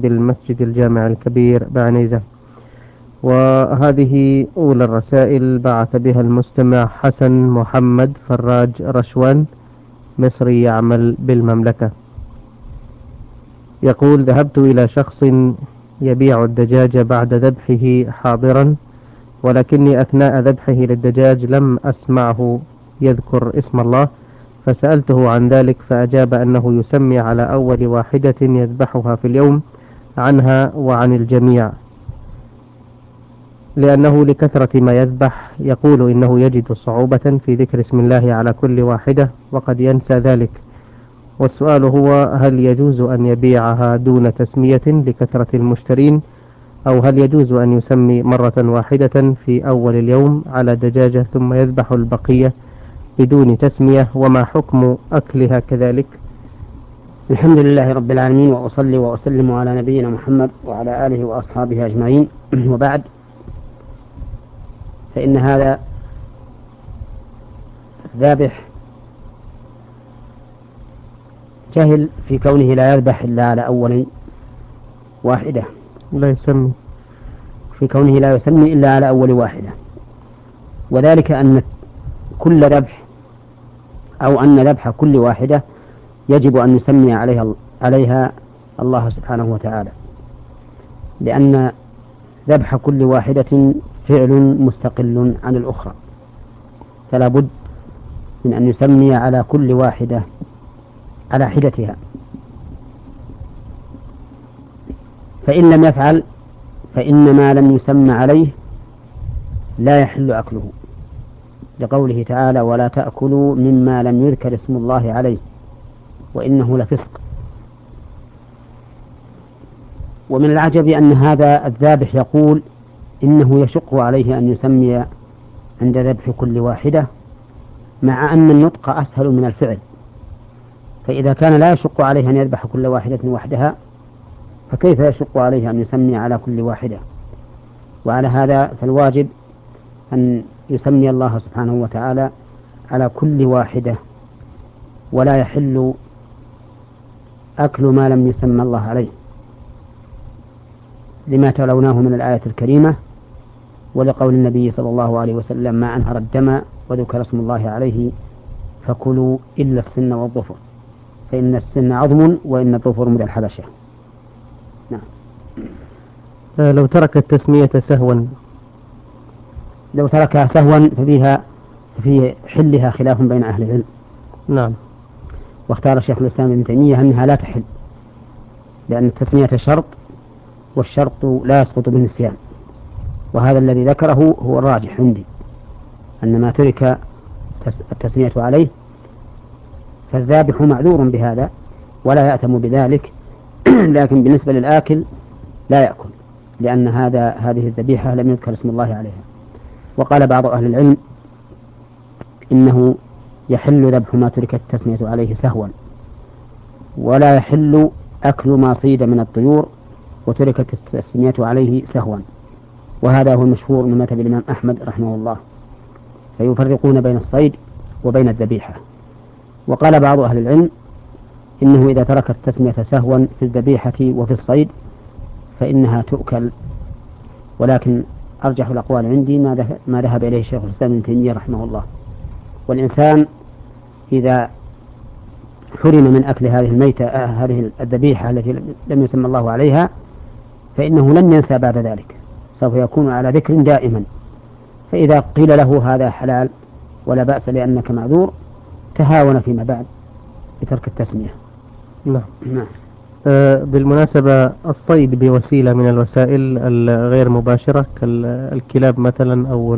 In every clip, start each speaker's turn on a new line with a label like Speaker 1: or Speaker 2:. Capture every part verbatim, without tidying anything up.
Speaker 1: بالمسجد الجامع الكبير بعنيزة. وهذه أولى الرسائل بعث بها المستمع حسن محمد فراج رشوان، مصري يعمل بالمملكة. يقول: ذهبت إلى شخص يبيع الدجاج بعد ذبحه حاضرا، ولكني أثناء ذبحه للدجاج لم أسمعه يذكر اسم الله، فسألته عن ذلك فأجاب أنه يسمي على أول واحدة يذبحها في اليوم عنها وعن الجميع، لأنه لكثرة ما يذبح يقول إنه يجد صعوبة في ذكر اسم الله على كل واحدة وقد ينسى ذلك. والسؤال هو: هل يجوز أن يبيعها دون تسمية لكثرة المشترين، أو هل يجوز أن يسمي مرة واحدة في أول اليوم على دجاجة ثم يذبح البقية بدون تسمية، وما حكم أكلها كذلك؟
Speaker 2: الحمد لله رب العالمين، وأصلي وأسلم على نبينا محمد وعلى آله وأصحابه أجمعين. وبعد، فإن هذا الذابح جهل في كونه لا يذبح إلا على أول واحدة،
Speaker 1: لا يسمي
Speaker 2: في كونه لا يسمي إلا على أول واحدة، وذلك أن كل ذبح أو أن ذبح كل واحدة يجب أن يسمي عليها عليها الله سبحانه وتعالى، لأن ذبح كل واحدة فعل مستقل عن الأخرى، فلا بد من أن يسمي على كل واحدة على حدتها. فإن لم يفعل فإن ما لم يسمى عليه لا يحل أكله، لقوله تعالى: ولا تأكلوا مما لم يذكر اسم الله عليه وإنه لفسق. ومن العجب أن هذا الذابح يقول إنه يشق عليه أن يسمي عند ذبح كل واحدة، مع أن النطق أسهل من الفعل. فإذا كان لا يشق عليه أن يذبح كل واحدة وحدها، فكيف يشق عليه أن يسمي على كل واحدة؟ وعلى هذا فالواجب أن يسمي الله سبحانه وتعالى على كل واحدة، ولا يحل أكل ما لم يسمى الله عليه، لما تلوناه من الآية الكريمة، ولقول النبي صلى الله عليه وسلم: ما أنهر الدم وذكر اسم الله عليه فكلوا إلا السن والظفر، فإن السن عظم وإن الظفر من الحبشة. نعم.
Speaker 1: آه لو ترك التسمية سهوا
Speaker 2: لو تركها سهوا ففيها في حلها خلاف بين أهل العلم.
Speaker 1: نعم.
Speaker 2: واختار شيخ الإسلام ابن تيمية أنها لا تحل، لأن التسمية شرط، والشرط لا يسقط بالنسيان، وهذا الذي ذكره هو الراجح عندي، أن ما ترك التسمية عليه فالذابح معذور بهذا ولا يأثم بذلك، لكن بالنسبة للآكل لا يأكل، لأن هذا هذه الذبيحة لم يذكر اسم الله عليها. وقال بعض أهل العلم إنه يحل ذبح ما ترك التسمية عليه سهوا، ولا يحل أكل ما صيد من الطيور وتركت التسمية عليه سهوا، وهذا هو المشهور من مذهب الإمام أحمد رحمه الله، فيفرقون بين الصيد وبين الذبيحة. وقال بعض أهل العلم إنه إذا ترك التسمية سهوا في الذبيحة وفي الصيد فإنها تؤكل، ولكن أرجح الأقوال عندي ما ذهب إليه الشيخ الإسلام ابن تيمية رحمه الله. والإنسان إذا حرم من أكل هذه الميتة آه هذه الذبيحة التي لم يسمى الله عليها، فإنه لن ينسى بعد ذلك، سوف يكون على ذكر دائما. فإذا قيل له هذا حلال ولا بأس لأنك معذور، تهاون فيما بعد بترك التسمية.
Speaker 1: نعم.
Speaker 2: نعم.
Speaker 1: آه بالمناسبة، الصيد بوسيلة من الوسائل الغير مباشرة كالكلاب مثلا أو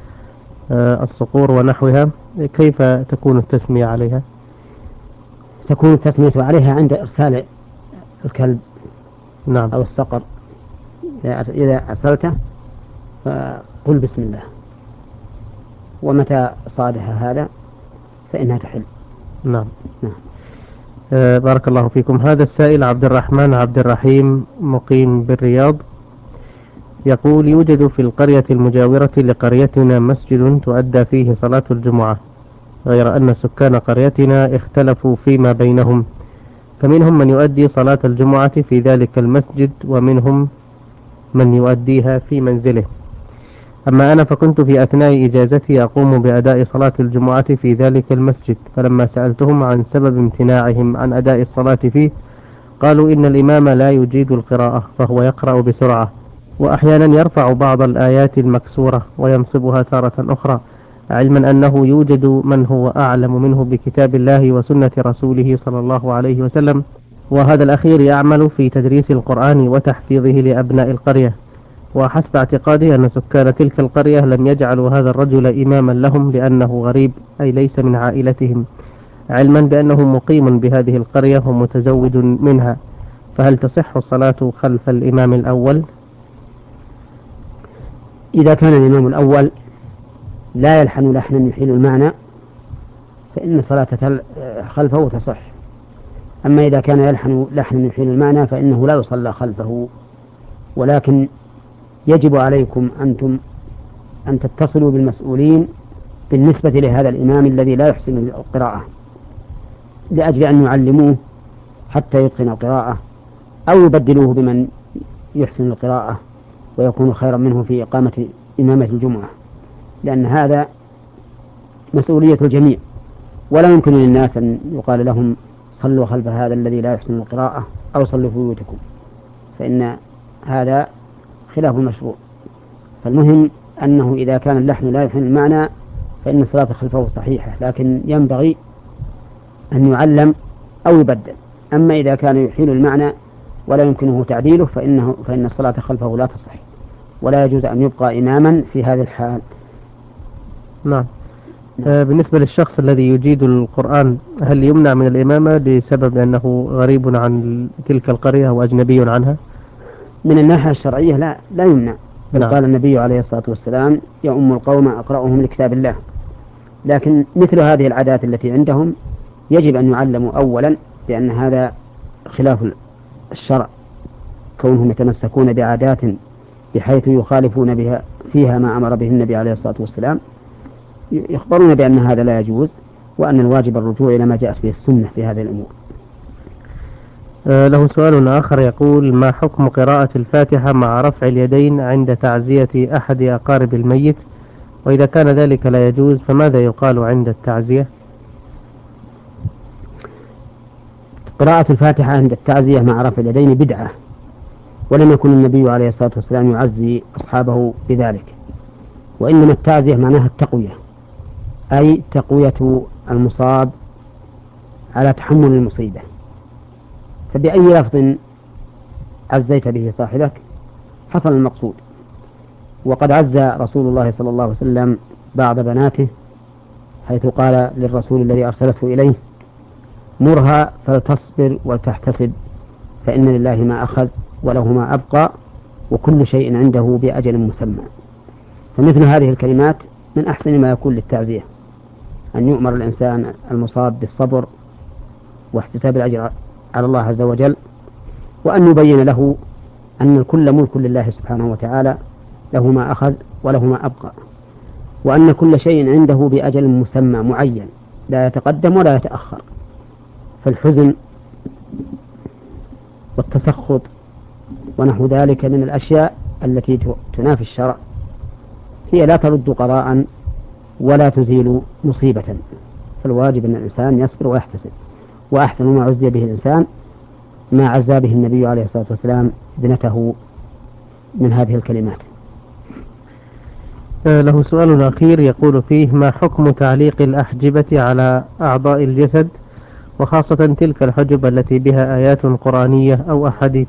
Speaker 1: آه الصقور ونحوها، كيف تكون التسمية عليها؟
Speaker 2: تكون التسمية عليها عند إرسال الكلب
Speaker 1: نعم.
Speaker 2: أو الصقر، إذا أرسلته فقل بسم الله، ومتى صادها هذا فإنها تحل.
Speaker 1: نعم.
Speaker 2: نعم.
Speaker 1: آه بارك الله فيكم. هذا السائل عبد الرحمن عبد الرحيم مقيم بالرياض، يقول: يوجد في القرية المجاورة لقريتنا مسجد تؤدى فيه صلاة الجمعة، غير أن سكان قريتنا اختلفوا فيما بينهم، فمنهم من يؤدي صلاة الجمعة في ذلك المسجد ومنهم من يؤديها في منزله. أما أنا فكنت في أثناء إجازتي أقوم بأداء صلاة الجمعة في ذلك المسجد، فلما سألتهم عن سبب امتناعهم عن أداء الصلاة فيه قالوا إن الإمام لا يجيد القراءة فهو يقرأ بسرعة، وأحيانا يرفع بعض الآيات المكسورة وينصبها تارة أخرى، علما أنه يوجد من هو أعلم منه بكتاب الله وسنة رسوله صلى الله عليه وسلم، وهذا الأخير يعمل في تدريس القرآن وتحفيظه لأبناء القرية. وحسب اعتقادي أن سكان تلك القرية لم يجعلوا هذا الرجل إماما لهم لأنه غريب أي ليس من عائلتهم، علما بأنه مقيم بهذه القرية ومتزوج منها، فهل تصح الصلاة خلف الإمام الأول؟
Speaker 2: إذا كان الإمام الأول لا يلحن لحنا يحيل المعنى فإن صلاة خلفه تصح. أما إذا كان يلحن لحنا يحيل المعنى فإنه لا يصلى خلفه، ولكن يجب عليكم أنتم أن تتصلوا بالمسؤولين بالنسبة لهذا الإمام الذي لا يحسن القراءة لأجل أن يعلموه حتى يتقن القراءة، أو يبدلوه بمن يحسن القراءة ويكون خيرا منه في إقامة إمامة الجمعة، لأن هذا مسؤولية الجميع، ولا يمكن للناس أن يقال لهم صلوا خلف هذا الذي لا يحسن القراءة أو صلوا في بيوتكم، فإن هذا خلاف المشروع. فالمهم أنه إذا كان اللحن لا يحسن المعنى فإن الصلاة خلفه صحيحة، لكن ينبغي أن يعلم أو يبدل. أما إذا كان يحيل المعنى ولا يمكنه تعديله فإنه فإن الصلاة خلفه لا تصح، ولا يجوز أن يبقى إماما في هذه الحال.
Speaker 1: نعم. آه بالنسبة للشخص الذي يجيد القرآن هل يمنع من الإمامة بسبب أنه غريب عن تلك القرية وأجنبي عنها؟
Speaker 2: من الناحية الشرعية لا لا يمنع، بل
Speaker 1: نعم.
Speaker 2: قال النبي عليه الصلاة والسلام يؤم القوم أقرأهم لكتاب الله. لكن مثل هذه العادات التي عندهم يجب أن يعلموا أولا، لأن هذا خلاف الشرع، كونهم يتمسكون بعادات بحيث يخالفون بها فيها ما أمر به النبي عليه الصلاة والسلام، يخبرون بأن هذا لا يجوز، وأن الواجب الرجوع إلى ما جاءت به السنة في هذه الأمور.
Speaker 1: آه له سؤال آخر يقول: ما حكم قراءة الفاتحة مع رفع اليدين عند تعزية أحد أقارب الميت؟ وإذا كان ذلك لا يجوز فماذا يقال عند التعزية؟
Speaker 2: قراءة الفاتحة عند التعزية مع رفع اليدين بدعة، ولم يكن النبي عليه الصلاة والسلام يعزي أصحابه بذلك، وإنما التعزية معناها التقوية، أي تقوية المصاب على تحمل المصيبة، فبأي لفظ عزيت به صاحبك حصل المقصود. وقد عزى رسول الله صلى الله عليه وسلم بعض بناته، حيث قال للرسول الذي أرسلته إليه: مرها فلتصبر ولتحتسب، فإن لله ما أخذ وله ما أبقى وكل شيء عنده بأجل مسمى. فمثل هذه الكلمات من أحسن ما يكون للتعزية، أن يؤمر الإنسان المصاب بالصبر واحتساب الأجر على الله عز وجل، وأن يبين له أن الكل ملك لله سبحانه وتعالى، له ما أخذ وله ما أبقى، وأن كل شيء عنده بأجل مسمى معين لا يتقدم ولا يتأخر. فالحزن والتسخط ونحو ذلك من الأشياء التي تنافي الشرع هي لا ترد قضاء ولا تزيل مصيبة، فالواجب أن الإنسان يصبر ويحتسب. وأحسن ما عزي به الإنسان ما عزى به النبي عليه الصلاة والسلام ابنته من هذه الكلمات.
Speaker 1: له سؤال أخير يقول فيه: ما حكم تعليق الأحجبة على أعضاء الجسد، وخاصة تلك الحجب التي بها آيات قرآنية أو أحاديث؟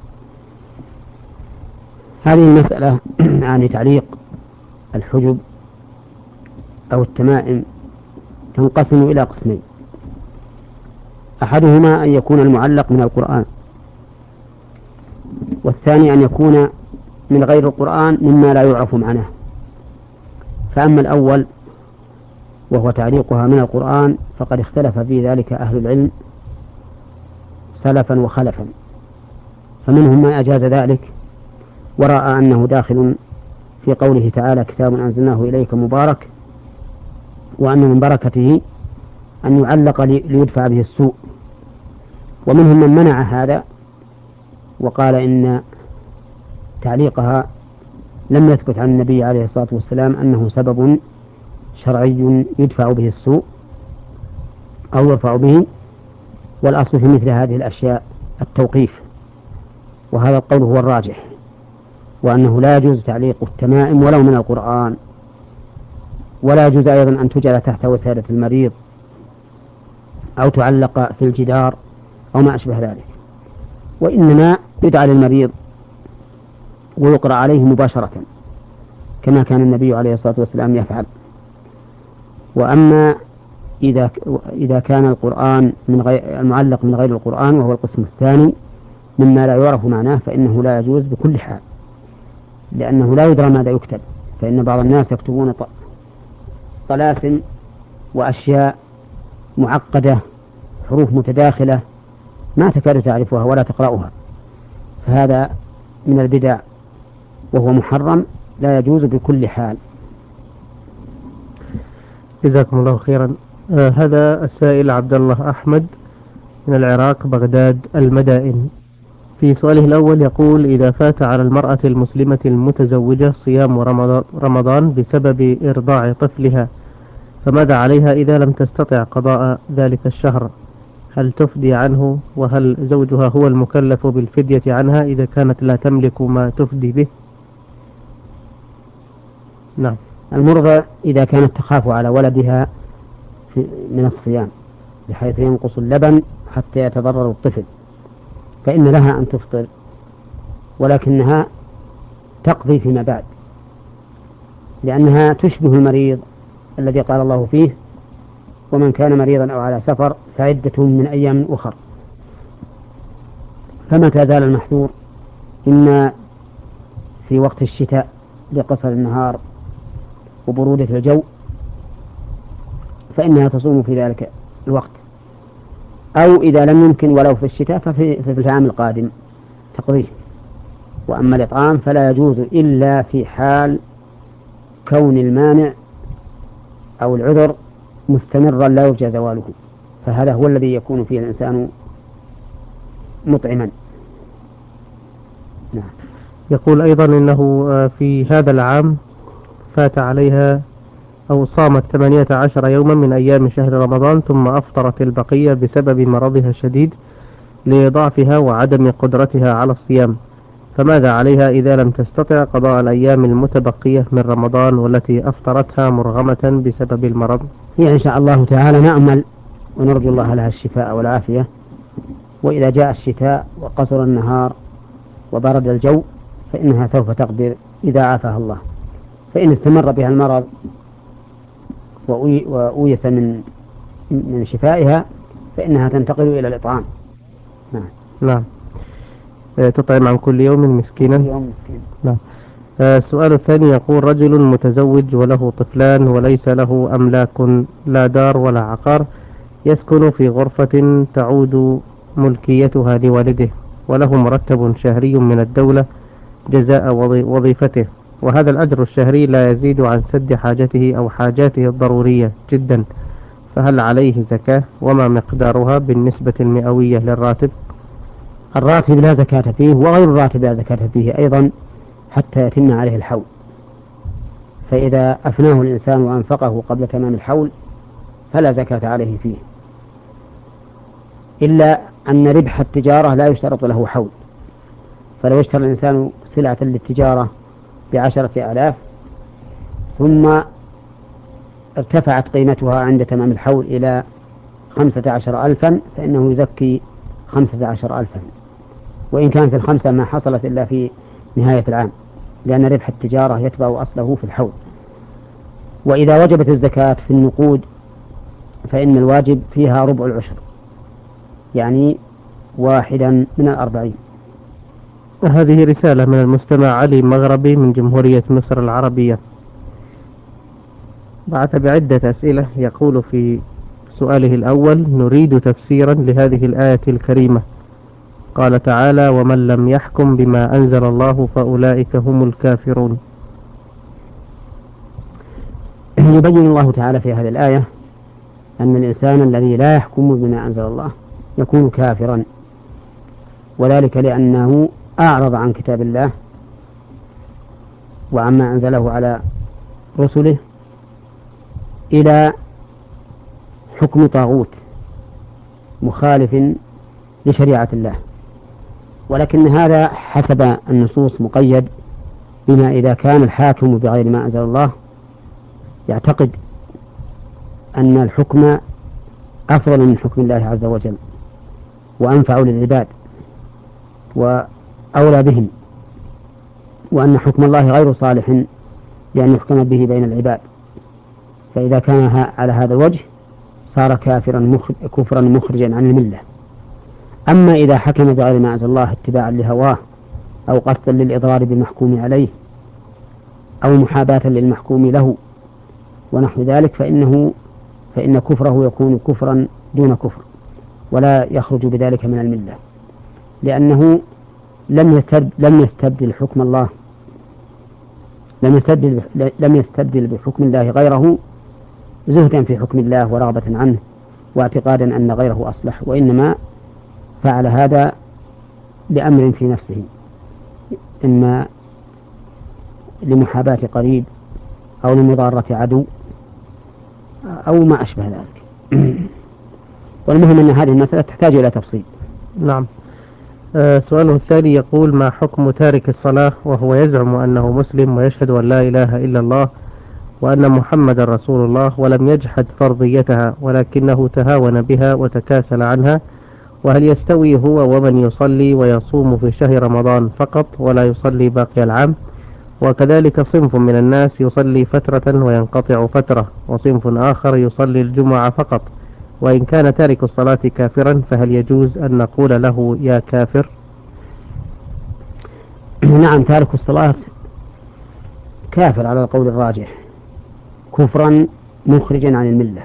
Speaker 2: هذه المسألة عن تعليق الحجب أو التمائم تنقسم إلى قسمين: أحدهما أن يكون المعلق من القرآن، والثاني أن يكون من غير القرآن مما لا يعرف معناه. فأما الأول وهو تعليقها من القرآن فقد اختلف في ذلك أهل العلم سلفا وخلفا، فمنهم من أجاز ذلك ورأى أنه داخل في قوله تعالى: كتاب أنزلناه إليك مبارك، وأن من بركته أن يعلق ليدفع به السوء. ومنهم من منع هذا وقال إن تعليقها لم يثبت عن النبي عليه الصلاة والسلام أنه سبب شرعي يدفع به السوء أو يرفع به، والأصل في مثل هذه الأشياء التوقيف، وهذا القول هو الراجح، وأنه لا يجوز تعليق التمائم ولو من القرآن، ولا يجوز أيضا أن تجعل تحت وسادة المريض أو تعلق في الجدار أو ما أشبه ذلك، وإنما يدعى للمريض ويقرأ عليه مباشرة كما كان النبي عليه الصلاة والسلام يفعل. وأما إذا إذا كان القرآن من غير المعلق من غير القرآن وهو القسم الثاني مما لا يعرف معناه فإنه لا يجوز بكل حال، لأنه لا يدرى ماذا يكتب، فإن بعض الناس يكتبون طلاسم وأشياء معقدة، حروف متداخلة ما تكاد تعرفها ولا تقرأها، فهذا من البدع وهو محرم لا يجوز بكل حال.
Speaker 1: جزاكم الله خيرا. آه هذا السائل عبد الله أحمد من العراق بغداد المدائن، في سؤاله الأول يقول: إذا فات على المرأة المسلمة المتزوجة صيام رمضان بسبب إرضاع طفلها فماذا عليها إذا لم تستطع قضاء ذلك الشهر؟ هل تفدي عنه؟ وهل زوجها هو المكلف بالفدية عنها إذا كانت لا تملك ما تفدي به؟ نعم.
Speaker 2: المرضى إذا كانت تخاف على ولدها من الصيام بحيث ينقص اللبن حتى يتضرر الطفل فإن لها أن تفطر، ولكنها تقضي فيما بعد، لأنها تشبه المريض الذي قال الله فيه: ومن كان مريضا أو على سفر فعدة من أيام أخر. فمتى زال المحذور إما في وقت الشتاء لقصر النهار وبرودة الجو فإنها تصوم في ذلك الوقت، أو إذا لم يمكن ولو في الشتاء ففي في العام القادم تقضيه. وأما الإطعام فلا يجوز إلا في حال كون المانع أو العذر مستمرا لا يرجى زواله، فهذا هو الذي يكون فيه الإنسان مطعما.
Speaker 1: نعم. يقول أيضا إنه في هذا العام فات عليها أو صامت ثمانية عشر يوما من أيام شهر رمضان ثم أفطرت البقية بسبب مرضها الشديد لضعفها وعدم قدرتها على الصيام، فماذا عليها إذا لم تستطع قضاء الأيام المتبقية من رمضان والتي أفطرتها مرغمة بسبب المرض؟
Speaker 2: هي إن شاء الله تعالى نأمل ونرجو الله لها الشفاء والعافية، وإذا جاء الشتاء وقصر النهار وبرد الجو فإنها سوف تقدر إذا عافاها الله. فإن استمر بها المرض وأويس من من شفائها فإنها تنتقل إلى الإطعام.
Speaker 1: نعم. نعم. تطعم عن كل يوم مسكينا.
Speaker 2: يوم مسكين.
Speaker 1: نعم. السؤال الثاني يقول: رجل متزوج وله طفلان وليس له أملاك لا دار ولا عقار، يسكن في غرفة تعود ملكيتها لوالده، وله مرتب شهري من الدولة جزاء وظيفته، وهذا الأجر الشهري لا يزيد عن سد حاجته أو حاجاته الضرورية جدا، فهل عليه زكاة؟ وما مقدارها بالنسبة المئوية للراتب؟
Speaker 2: الراتب لا زكاة فيه، وغير الراتب لا زكاة فيه أيضا حتى يتم عليه الحول، فإذا أفناه الإنسان وأنفقه قبل تمام الحول فلا زكاة عليه فيه، إلا أن ربح التجارة لا يشترط له حول. فلو اشترى الإنسان سلعة للتجارة بعشرة آلاف ثم ارتفعت قيمتها عند تمام الحول إلى خمسة عشر ألفا فإنه يزكي خمسة عشر ألفا، وإن كان في الخمسة ما حصلت إلا في نهاية العام، لأن ربح التجارة يتبع أصله في الحول. وإذا وجبت الزكاة في النقود فإن الواجب فيها ربع العشر، يعني واحدا من الأربعين.
Speaker 1: هذه رسالة من المستمع علي مغربي من جمهورية مصر العربية، بعث بعدة أسئلة. يقول في سؤاله الأول: نريد تفسيرا لهذه الآية الكريمة، قال تعالى: ومن لم يحكم بما أنزل الله فأولئك هم الكافرون.
Speaker 2: يبين الله تعالى في هذه الآية أن الإنسان الذي لا يحكم بما أنزل الله يكون كافرا، وذلك لأنه أعرض عن كتاب الله وعما أنزله على رسله إلى حكم طاغوت مخالف لشريعة الله. ولكن هذا حسب النصوص مقيد بما إذا كان الحاكم بغير ما أنزل الله يعتقد أن الحكم أفضل من حكم الله عز وجل وأنفع للعباد وأولى بهم، وأن حكم الله غير صالح لأن يحكم به بين العباد، فإذا كان على هذا الوجه صار كافرا مخرج كفرا مخرجا عن الملة. أما إذا حكم بغير ما أنزل الله اتباعا لهواه أو قصدا للإضرار بالمحكوم عليه أو محاباة للمحكوم له ونحو ذلك فإنه فإن كفره يكون كفرا دون كفر ولا يخرج بذلك من الملة، لأنه لم يستبدل, لم يستبدل حكم الله لم يستبدل, لم يستبدل بحكم الله غيره زهدا في حكم الله ورغبة عنه واعتقادا أن غيره أصلح، وإنما فعل هذا لأمر في نفسه، إما لمحاباة قريب أو لمضارة عدو أو ما أشبه ذلك. والمهم أن هذه المسألة تحتاج إلى تفصيل.
Speaker 1: نعم. آه سؤاله الثاني يقول: ما حكم تارك الصلاة وهو يزعم أنه مسلم ويشهد أن لا إله إلا الله وأن محمد رسول الله ولم يجحد فرضيتها ولكنه تهاون بها وتكاسل عنها، وهل يستوي هو ومن يصلي ويصوم في شهر رمضان فقط ولا يصلي باقي العام؟ وكذلك صنف من الناس يصلي فترة وينقطع فترة، وصنف آخر يصلي الجمعة فقط، وإن كان تارك الصلاة كافرا فهل يجوز أن نقول له يا كافر؟
Speaker 2: نعم، تارك الصلاة كافر على القول الراجح كفرا مخرجا عن الملة،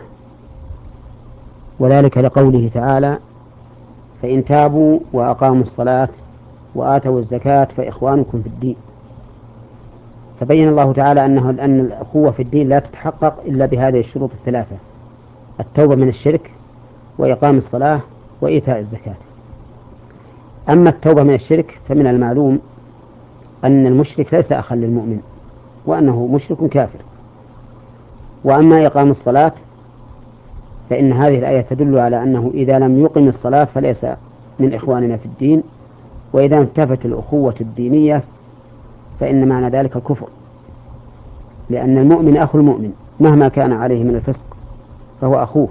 Speaker 2: وذلك لقوله تعالى: فإن تابوا وأقاموا الصلاة وآتوا الزكاة فإخوانكم في الدين. فبين الله تعالى أنه أن الأخوة في الدين لا تتحقق إلا بهذه الشروط الثلاثة: التوبة من الشرك وإقام الصلاة وإيتاء الزكاة. أما التوبة من الشرك فمن المعلوم أن المشرك ليس أخا للمؤمن وأنه مشرك كافر. وأما إقام الصلاة فإن هذه الآية تدل على أنه إذا لم يقم الصلاة فليس من إخواننا في الدين، وإذا انتفت الأخوة الدينية فإن معنى ذلك الكفر، لأن المؤمن أخو المؤمن مهما كان عليه من الفسق فهو أخوه.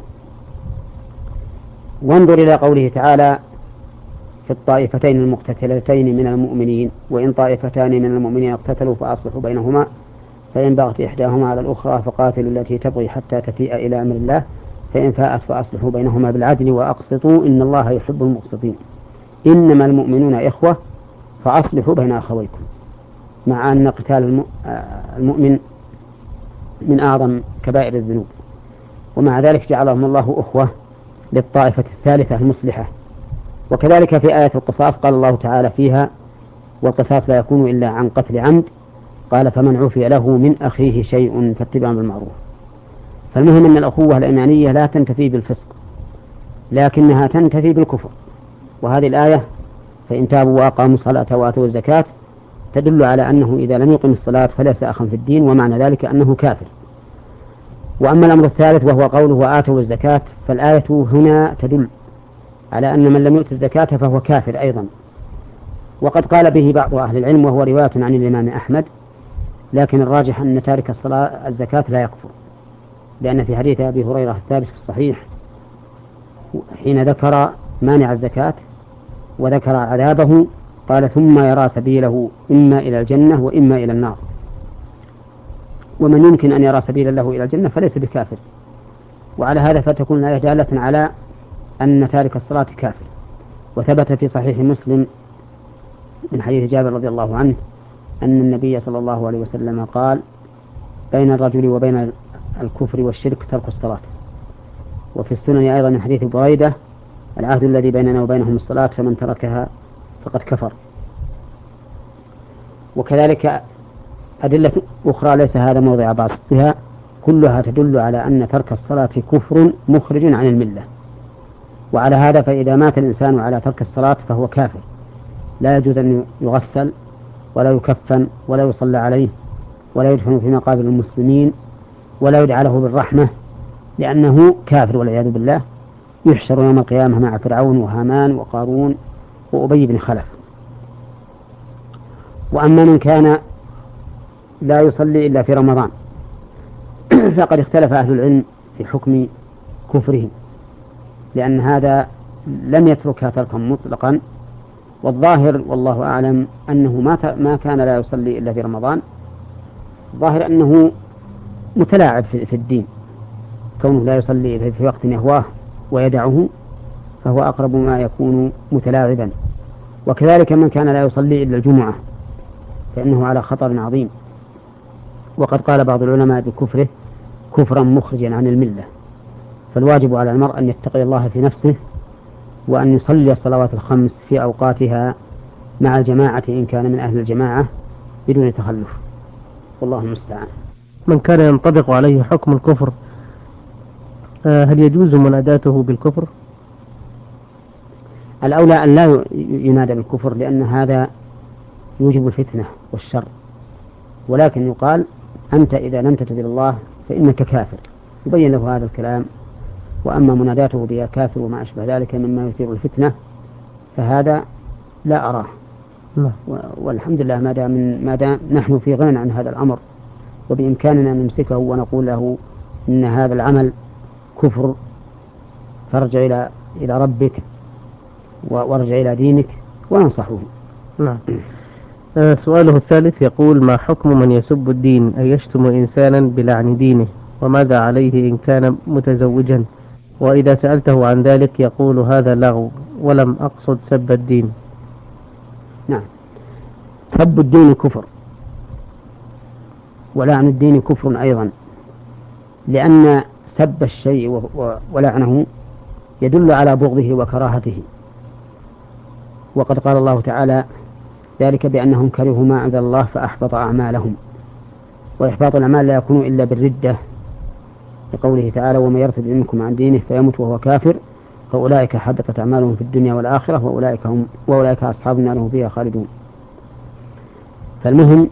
Speaker 2: وانظر إلى قوله تعالى في الطائفتين المقتتلتين من المؤمنين: وإن طائفتان من المؤمنين اقتتلوا فأصلحوا بينهما فإن بغت إحداهما على الأخرى فقاتلوا التي تبغي حتى تفيء إلى أمر الله فإن فاءت فأصلحوا بينهما بالعدل وأقسطوا إن الله يحب المقسطين إنما المؤمنون إخوة فأصلحوا بين أخويكم، مع أن قتال المؤمن من أعظم كبائر الذنوب، ومع ذلك جعلهم الله أخوة للطائفة الثالثة المصلحة. وكذلك في آية القصاص قال الله تعالى فيها: والقصاص لا يكون إلا عن قتل عمد، قال فمن عفي له من أخيه شيء فاتباع بالمعروف. فالمهم أن الأخوة الإيمانية لا تنتفي بالفسق لكنها تنتفي بالكفر، وهذه الآية فإن تابوا وأقاموا الصلاة وآتوا الزكاة تدل على أنه إذا لم يقم الصلاة فليس أخا في الدين، ومعنى ذلك أنه كافر. وأما الأمر الثالث وهو قوله وآتوا الزكاة، فالآية هنا تدل على أن من لم يؤت الزكاة فهو كافر أيضا، وقد قال به بعض أهل العلم وهو رواية عن الإمام أحمد، لكن الراجح أن تارك الصلاة الزكاة لا يكفر، لأن في حديث أبي هريرة الثابت في الصحيح حين ذكر مانع الزكاة وذكر عذابه قال: ثم يرى سبيله إما إلى الجنة وإما إلى النار. ومن يمكن أن يرى سبيلا له إلى الجنة فليس بكافر. وعلى هذا فتكون الآية دالة على أن تارك الصلاة كافر. وثبت في صحيح مسلم من حديث جابر رضي الله عنه أن النبي صلى الله عليه وسلم قال: بين الرجل وبين الكفر والشرك ترك الصلاة. وفي السنن أيضا من حديث بريدة: العهد الذي بيننا وبينهم الصلاة فمن تركها فقد كفر. وكذلك أدلة أخرى ليس هذا موضع بسطها كلها تدل على أن ترك الصلاة كفر مخرج عن الملة. وعلى هذا فإذا مات الإنسان على ترك الصلاة فهو كافر، لا يجوز أن يغسل ولا يكفن ولا يصلى عليه ولا يدفن في مقابر المسلمين ولا يدعى له بالرحمة، لأنه كافر والعياذ بالله، يحشر يوم القيامة مع فرعون وهامان وقارون وأبي بن خلف. وأما من كان لا يصلي إلا في رمضان فقد اختلف أهل العلم في حكم كفره، لأن هذا لم يتركها تركا مطلقا، والظاهر والله أعلم أنه ما ما كان لا يصلي إلا في رمضان، الظاهر أنه متلاعب في الدين، كونه لا يصلي في وقت يهواه ويدعه فهو أقرب ما يكون متلاعبا. وكذلك من كان لا يصلي إلا الجمعة فإنه على خطر عظيم، وقد قال بعض العلماء بكفره كفرا مخرجا عن الملة. فالواجب على المرء أن يتقي الله في نفسه وأن يصلي الصلوات الخمس في أوقاتها مع الجماعة إن كان من أهل الجماعة بدون تخلف، والله المستعان.
Speaker 1: من كان ينطبق عليه حكم الكفر هل يجوز مناداته بالكفر؟
Speaker 2: الأولى أن لا ينادى بالكفر، لأن هذا يوجب الفتنة والشر، ولكن يقال أنت إذا لم تتب إلى الله فإنك كافر، يبين له هذا الكلام. وأما مناداته بها كافر وما أشبه ذلك مما يثير الفتنة فهذا لا أراه.
Speaker 1: لا.
Speaker 2: والحمد لله ما دام ما دام نحن في غنى عن هذا الأمر وبإمكاننا أن نمسكه ونقول له إن هذا العمل كفر، فارجع إلى إلى ربك وارجع إلى دينك وننصحه.
Speaker 1: نعم. آه سؤاله الثالث يقول: ما حكم من يسب الدين أي يشتم إنسانا بلعن دينه، وماذا عليه إن كان متزوجا؟ وإذا سألته عن ذلك يقول هذا لغو ولم أقصد سب الدين.
Speaker 2: نعم، سب الدين كفر، ولعن الدين كفر أيضا، لأن سب الشيء ولعنه يدل على بغضه وكراهته، وقد قال الله تعالى ذلك بأنهم كرهوا ما أنزل الله فأحبط أعمالهم. وإحباط الأعمال لا يكون إلا بالردة، لقوله تعالى ومن يرتد منكم عن دينه فيمت وهو كافر فأولئك حبطت أعمالهم في الدنيا والآخرة وأولئك هم وأولئك أصحاب النار هم فيها خالدون. فالمهم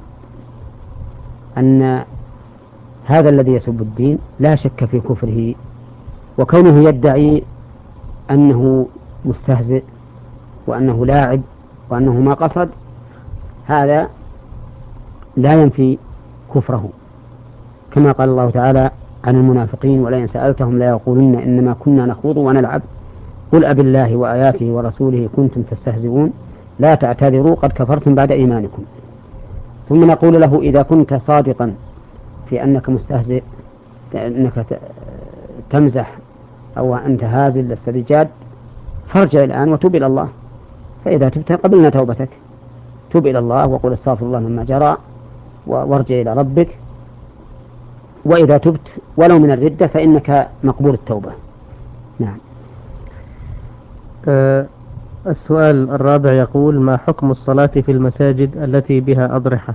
Speaker 2: أن هذا الذي يسب الدين لا شك في كفره، وكونه يدعي أنه مستهزئ وأنه لاعب وأنه ما قصد هذا لا ينفي كفره، كما قال الله تعالى عن المنافقين ولئن سألتهم لا يقولن إنما كنا نخوض ونلعب قل أب الله وآياته ورسوله كنتم تستهزئون لا تعتذروا قد كفرتم بعد إيمانكم. ثم نقول له إذا كنت صادقا في أنك مستهزئ، أنك تمزح أو أنت هازل لست بجاد، فارجع الآن وتوب إلى الله، فإذا تبت قبلنا توبتك، توب إلى الله وقل استغفر الله مما جرى وارجع إلى ربك، وإذا تبت ولو من الردة فإنك مقبول التوبة. نعم.
Speaker 1: أه السؤال الرابع يقول: ما حكم الصلاة في المساجد التي بها أضرحة؟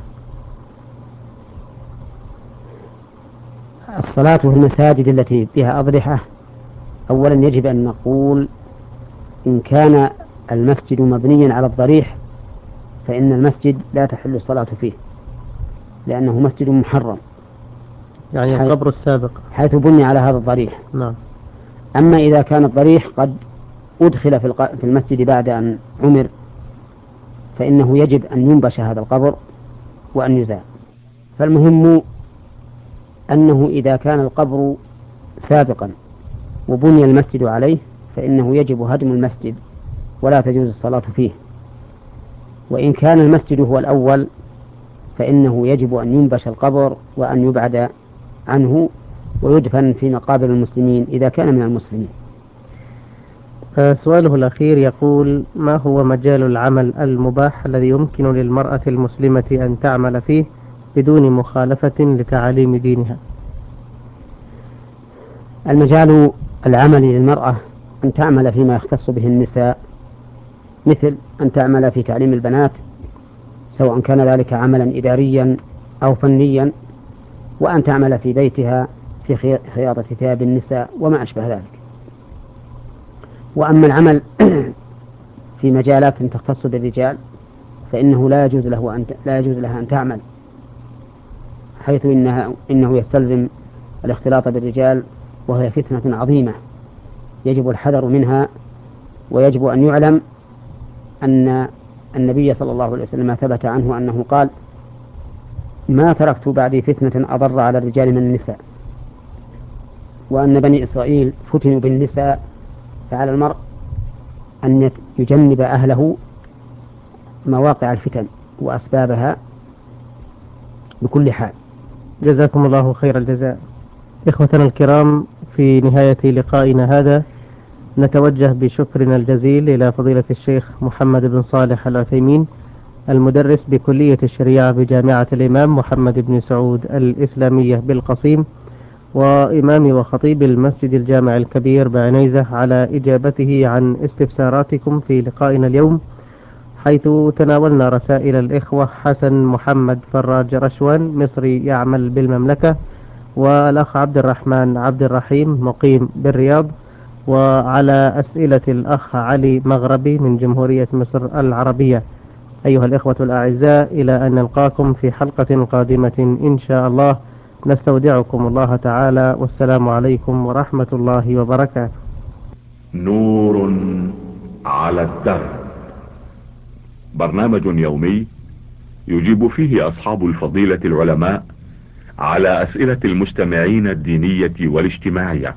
Speaker 2: الصلاة في المساجد التي بها أضرحة، أولا يجب أن نقول إن كان المسجد مبنيا على الضريح فإن المسجد لا تحل الصلاة فيه، لأنه مسجد محرم،
Speaker 1: يعني القبر السابق
Speaker 2: حيث بني على هذا الضريح.
Speaker 1: نعم.
Speaker 2: أما إذا كان الضريح قد أدخل في المسجد بعد أن عمر فإنه يجب أن ينبش هذا القبر وأن يزال. فالمهم أنه إذا كان القبر سابقا وبني المسجد عليه فإنه يجب هدم المسجد ولا تجوز الصلاة فيه. وإن كان المسجد هو الأول فإنه يجب أن ينبش القبر وأن يبعد عنه ويدفن في مقابر المسلمين إذا كان من المسلمين.
Speaker 1: سؤاله الأخير يقول: ما هو مجال العمل المباح الذي يمكن للمرأة المسلمة أن تعمل فيه بدون مخالفة لتعاليم دينها؟
Speaker 2: المجال العملي للمرأة أن تعمل فيما يختص به النساء، مثل أن تعمل في تعليم البنات سواء كان ذلك عملا إداريا أو فنيا، وأن تعمل في بيتها في خياطة ثياب النساء وما أشبه ذلك. وأما العمل في مجالات تختص بالرجال فإنه لا يجوز له أن لا يجوز لها أن تعمل، حيث إنها إنه يستلزم الاختلاط بالرجال، وهي فتنة عظيمة يجب الحذر منها. ويجب أن يعلم أن النبي صلى الله عليه وسلم ثبت عنه أنه قال: ما تركت بعدي فتنة أضر على الرجال من النساء. وأن بني إسرائيل فتنوا بالنساء، فعلى المرء أن يجنب أهله مواقع الفتن وأسبابها بكل حال.
Speaker 1: جزاكم الله خير الجزاء. إخوتنا الكرام، في نهاية لقائنا هذا نتوجه بشكرنا الجزيل إلى فضيلة الشيخ محمد بن صالح العثيمين، المدرس بكلية الشريعة بجامعة الإمام محمد بن سعود الإسلامية بالقصيم، وإمام وخطيب المسجد الجامع الكبير بعنيزة، على إجابته عن استفساراتكم في لقائنا اليوم، حيث تناولنا رسائل الإخوة حسن محمد فراج رشوان مصري يعمل بالمملكة، والأخ عبد الرحمن عبد الرحيم مقيم بالرياض، وعلى أسئلة الأخ علي مغربي من جمهورية مصر العربية. أيها الإخوة الأعزاء، إلى أن نلقاكم في حلقة قادمة إن شاء الله، نستودعكم الله تعالى، والسلام عليكم ورحمة الله وبركاته.
Speaker 3: نور على الدرب، برنامج يومي يجيب فيه أصحاب الفضيلة العلماء على أسئلة المستمعين الدينية والاجتماعية.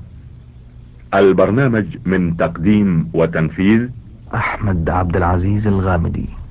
Speaker 3: البرنامج من تقديم وتنفيذ
Speaker 4: أحمد عبد العزيز الغامدي.